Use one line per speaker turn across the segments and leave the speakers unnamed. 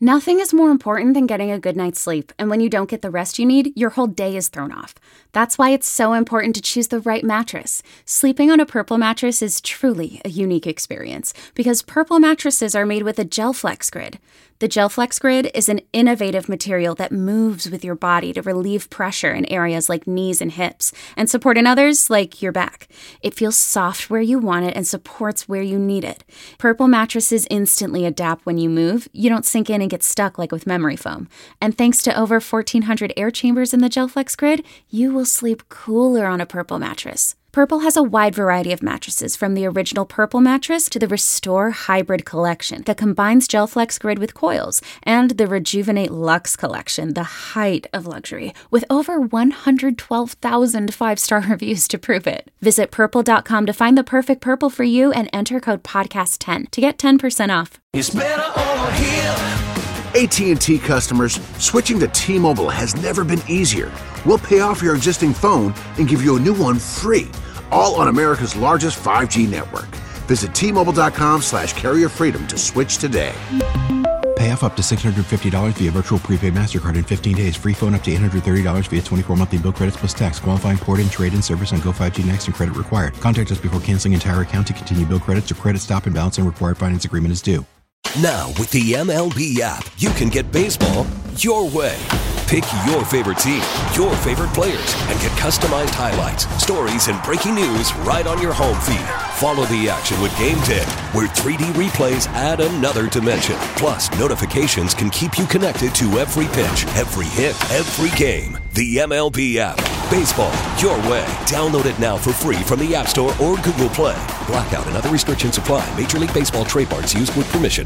Nothing is more important than getting a good night's sleep, and when you don't get the rest you need, your whole day is thrown off. That's why it's so important to choose the right mattress. Sleeping on a Purple mattress is truly a unique experience, because Purple mattresses are made with a GelFlex Grid. The GelFlex Grid is an innovative material that moves with your body to relieve pressure in areas like knees and hips, and support in others like your back. It feels soft where you want it and supports where you need it. Purple mattresses instantly adapt when you move. You don't sink in and get stuck like with memory foam. And thanks to over 1,400 air chambers in the GelFlex Grid, you will sleep cooler on a Purple mattress. Purple has a wide variety of mattresses, from the original Purple mattress to the Restore Hybrid collection that combines GelFlex Grid with coils, and the Rejuvenate Luxe collection, the height of luxury, with over 112,000 five-star reviews to prove it. Visit purple.com to find the perfect Purple for you and enter code podcast10 to get 10% off.
It's better over here.
AT&T customers, switching to T-Mobile has never been easier. We'll pay off your existing phone and give you a new one free, all on America's largest 5G network. Visit T-Mobile.com/carrier freedom to switch today.
Pay off up to $650 via virtual prepaid MasterCard in 15 days. Free phone up to $830 via 24 monthly bill credits plus tax. Qualifying port and trade-in service on Go5G Next and credit required. Contact us before canceling entire account to continue bill credits or credit stop and balance and required finance agreement is due.
Now, with the MLB app, you can get baseball your way. Pick your favorite team, your favorite players, and get customized highlights, stories, and breaking news right on your home feed. Follow the action with Game Day, where 3D replays add another dimension. Plus, notifications can keep you connected to every pitch, every hit, every game. The MLB app. Baseball your way. Download it now for free from the App Store or Google Play. Blackout and other restrictions apply. Major League Baseball trademarks used with permission.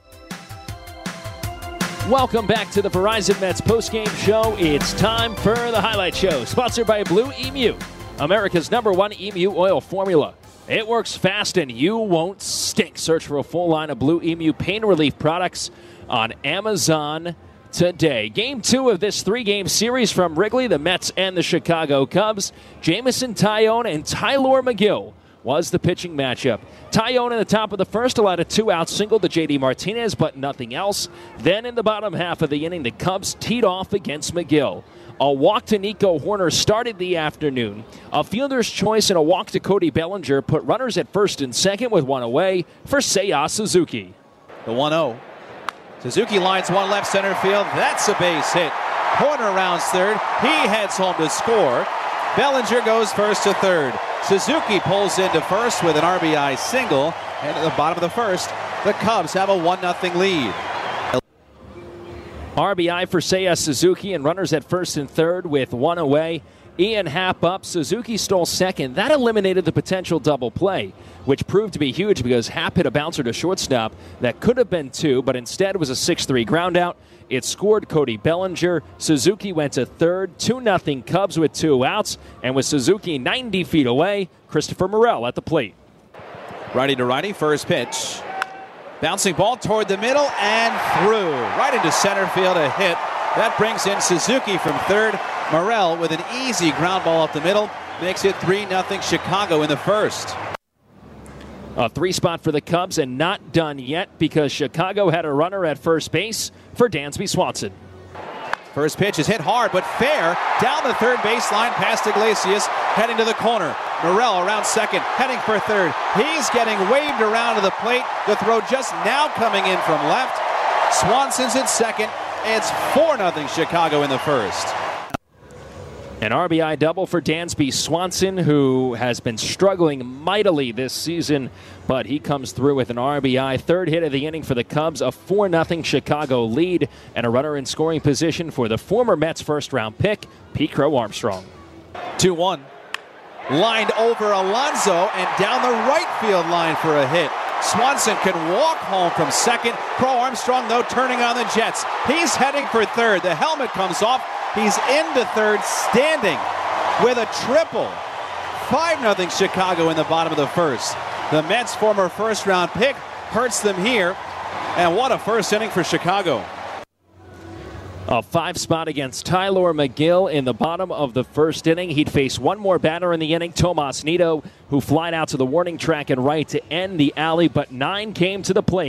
Welcome back to the Verizon Mets postgame show. It's time for the Highlight Show, sponsored by Blue Emu, America's #1 emu oil formula. It works fast and you won't stink. Search for a full line of Blue Emu pain relief products on Amazon today. Game 2 of this 3-game series from Wrigley, the Mets and the Chicago Cubs. Jameson Taillon and Tylor Megill was the pitching matchup. Taillon in the top of the first allowed a 2-out single to J.D. Martinez, but nothing else. Then in the bottom half of the inning, the Cubs teed off against Megill. A walk to Nico Hoerner started the afternoon. A fielder's choice and a walk to Cody Bellinger put runners at first and second with one away for Seiya Suzuki.
The 1-0. Suzuki lines one left center field. That's a base hit. Hoerner rounds third. He heads home to score. Bellinger goes first to third. Suzuki pulls into first with an RBI single. And at the bottom of the first, the Cubs have a 1-0 lead.
RBI for Seiya Suzuki and runners at first and third with one away. Ian Happ up. Suzuki stole second. That eliminated the potential double play, which proved to be huge because Happ hit a bouncer to shortstop that could have been 2, but instead was a 6-3 groundout. It scored Cody Bellinger. Suzuki went to third. 2-0 Cubs with 2 outs. And with Suzuki 90 feet away, Christopher Morel at the plate.
Righty to righty, first pitch. Bouncing ball toward the middle and through. Right into center field, a hit. That brings in Suzuki from third. Morel with an easy ground ball up the middle. Makes it 3-0 Chicago in the first.
A 3-spot for the Cubs and not done yet because Chicago had a runner at first base for Dansby Swanson.
First pitch is hit hard but fair. Down the third baseline past Iglesias, heading to the corner. Morel around second, heading for third. He's getting waved around to the plate. The throw just now coming in from left. Swanson's at second. It's 4-0 Chicago in the first.
An RBI double for Dansby Swanson, who has been struggling mightily this season, but he comes through with an RBI. Third hit of the inning for the Cubs, a 4-0 Chicago lead, and a runner in scoring position for the former Mets first-round pick, Pete Crow Armstrong.
2-1. Lined over Alonso and down the right field line for a hit. Swanson can walk home from second. Crow Armstrong, though, turning on the Jets. He's heading for third. The helmet comes off. He's into third, standing with a triple. 5-0 Chicago in the bottom of the first. The Mets' former first-round pick hurts them here. And what a first inning for Chicago.
A 5-spot against Tylor Megill in the bottom of the first inning. He'd face one more batter in the inning, Tomas Nido, who flied out to the warning track and right to end the alley, but 9 came to the plate.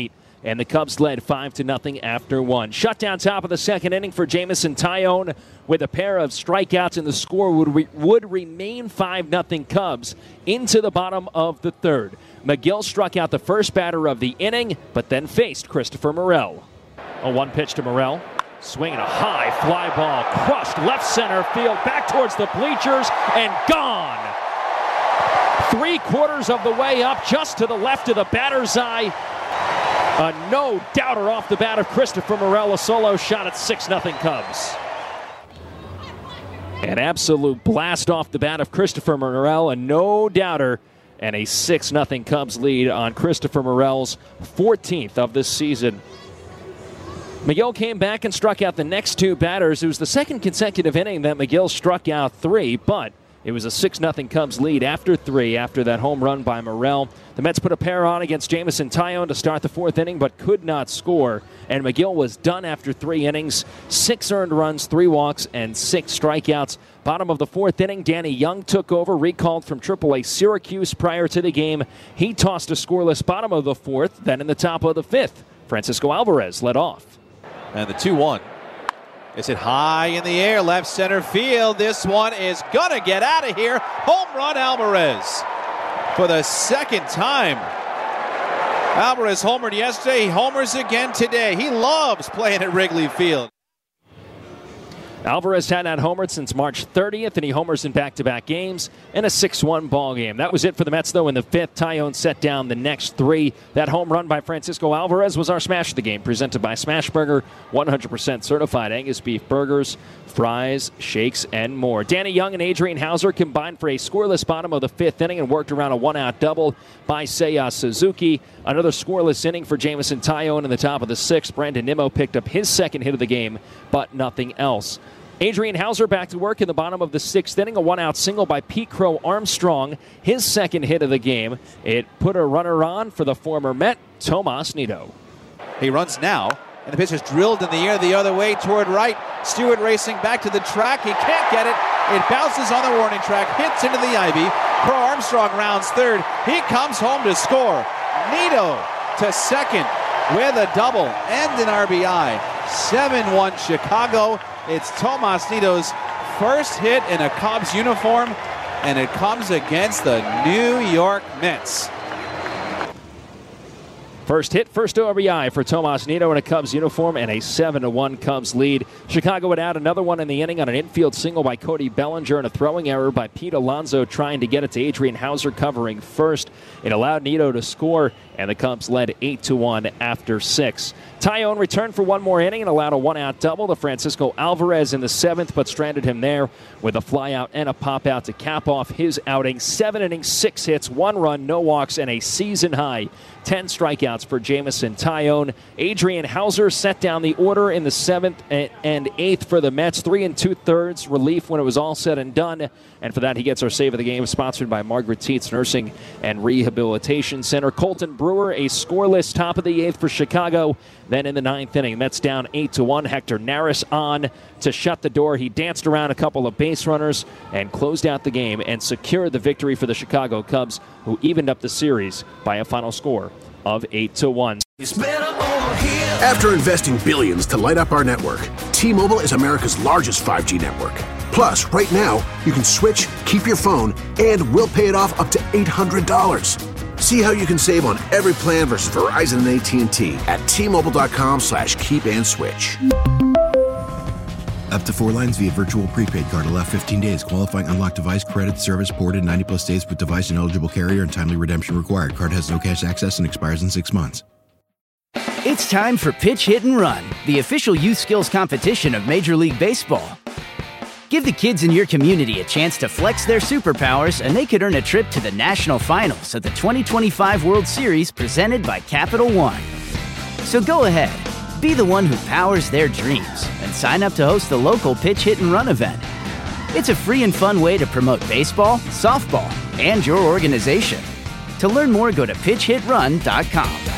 and the Cubs led 5-0 after one. Shutdown top of the second inning for Jameson Taillon with a pair of strikeouts, and the score would remain 5-0 Cubs into the bottom of the third. McGill struck out the first batter of the inning, but then faced Christopher Morel. A one pitch to Morel. Swinging a high fly ball, crushed left center field, back towards the bleachers, and gone. 3/4 of the way up, just to the left of the batter's eye. A no-doubter off the bat of Christopher Morel, a solo shot at 6-0 Cubs. An absolute blast off the bat of Christopher Morel, a no-doubter, and a 6-0 Cubs lead on Christopher Morel's 14th of this season. McGill came back and struck out the next two batters. It was the second consecutive inning that McGill struck out three, but it was a 6-0 Cubs lead after three after that home run by Morel. The Mets put a pair on against Jameson Taillon to start the fourth inning, but could not score. And McGill was done after 3 innings, 6 earned runs, 3 walks, and 6 strikeouts. Bottom of the fourth inning, Danny Young took over, recalled from AAA Syracuse prior to the game. He tossed a scoreless bottom of the fourth. Then in the top of the fifth, Francisco Alvarez led off.
And the 2-1. Is it high in the air, left center field? This one is going to get out of here. Home run Alvarez for the second time. Alvarez homered yesterday. He homers again today. He loves playing at Wrigley Field.
Alvarez had not homered since March 30th, and he homers in back-to-back games in a 6-1 ball game. That was it for the Mets, though. In the fifth, Taillon set down the next 3. That home run by Francisco Alvarez was our smash of the game, presented by Smashburger, 100% certified Angus beef burgers, fries, shakes, and more. Danny Young and Adrian Hauser combined for a scoreless bottom of the fifth inning and worked around a one-out double by Seiya Suzuki. Another scoreless inning for Jameson Taillon in the top of the sixth. Brandon Nimmo picked up his second hit of the game, but nothing else. Adrian Hauser back to work in the bottom of the sixth inning. A one-out single by Pete Crow Armstrong, his second hit of the game. It put a runner on for the former Met, Tomas Nido.
He runs now, and the pitch is drilled in the air the other way toward right. Stewart racing back to the track. He can't get it. It bounces on the warning track, hits into the ivy. Crow Armstrong rounds third. He comes home to score. Nido to second with a double and an RBI. 7-1 Chicago. It's Tomas Nido's first hit in a Cubs uniform, and it comes against the New York Mets.
First hit, first RBI for Tomas Nido in a Cubs uniform, and a 7-1 Cubs lead. Chicago would add another one in the inning on an infield single by Cody Bellinger and a throwing error by Pete Alonso trying to get it to Adrian Hauser covering first. It allowed Nido to score, and the Cubs led 8-1 after 6. Taillon returned for one more inning and allowed a one-out double to Francisco Alvarez in the seventh, but stranded him there with a fly-out and a pop-out to cap off his outing. 7 innings, 6 hits, 1 run, no walks, and a season-high 10 strikeouts for Jameson Taillon. Adrian Hauser set down the order in the 7th and 8th for the Mets. 3 2/3 relief when it was all said and done. And for that, he gets our save of the game, sponsored by Margaret Tietz Nursing and Rehabilitation Center. Colton Brewer, a scoreless top of the 8th for Chicago. Then in the 9th inning, Mets down 8-1. Hector Neris on to shut the door. He danced around a couple of base runners and closed out the game and secured the victory for the Chicago Cubs, who evened up the series by a final score of 8-1.
After investing billions to light up our network, T-Mobile is America's largest 5G network. Plus, right now, you can switch, keep your phone, and we'll pay it off up to $800. See how you can save on every plan versus Verizon and AT&T at T-Mobile.com/keep-and-switch.
Up to 4 lines via virtual prepaid card. Allow 15 days. Qualifying unlocked device credit service ported 90+ days with device and eligible carrier and timely redemption required. Card has no cash access and expires in 6 months.
It's time for Pitch Hit and Run, the official youth skills competition of Major League Baseball. Give the kids in your community a chance to flex their superpowers, and they could earn a trip to the national finals of the 2025 World Series presented by Capital One. So go ahead, be the one who powers their dreams, and sign up to host the local Pitch Hit and Run event. It's a free and fun way to promote baseball, softball, and your organization. To learn more, go to pitchhitrun.com.